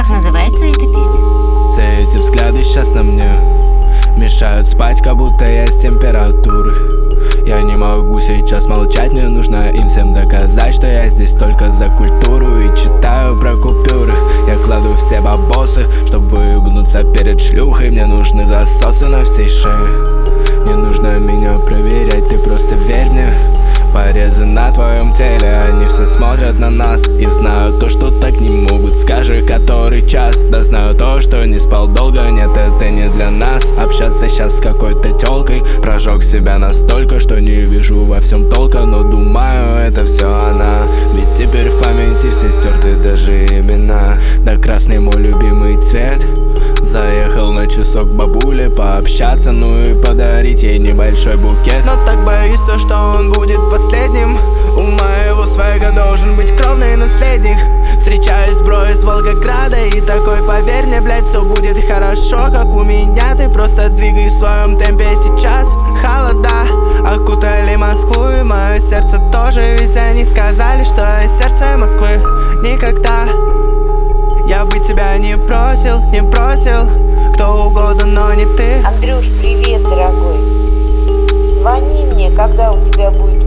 Как называется эта песня? Все эти взгляды сейчас на мне мешают спать, как будто я с температуры. Я не могу сейчас молчать, мне нужно им всем доказать, что я здесь только за культуру и читаю про купюры. Я кладу все бабосы, чтоб выгнуться перед шлюхой. Мне нужны засосы на всей шее. Не нужно меня проверять, ты просто верь мне. Порезы на твоем теле, они все смотрят на нас и знают то, что так не могут. Скажи, который час? Да знаю то, что не спал долго. Нет, это не для нас. Общаться сейчас с какой-то тёлкой. Прожег себя настолько, что не вижу во всем толка. Но думаю, это все она. Ведь теперь в памяти все стерты даже имена. Да красный мой любимый цвет. Заехал на часок к бабуле пообщаться, ну и подарить ей небольшой букет. Но так боюсь то, что он будет последним. У моего свега должен быть кровный наследник. Встречаюсь, бро, из Волгограда и такой, поверь мне, блядь, все будет хорошо, как у меня. Ты просто двигай в своем темпе сейчас. Холода окутали Москву и мое сердце тоже. Ведь они сказали, что я сердце Москвы. Никогда я бы тебя не просил, кто угодно, но не ты. Андрюш, привет, дорогой. Звони мне, когда у тебя будет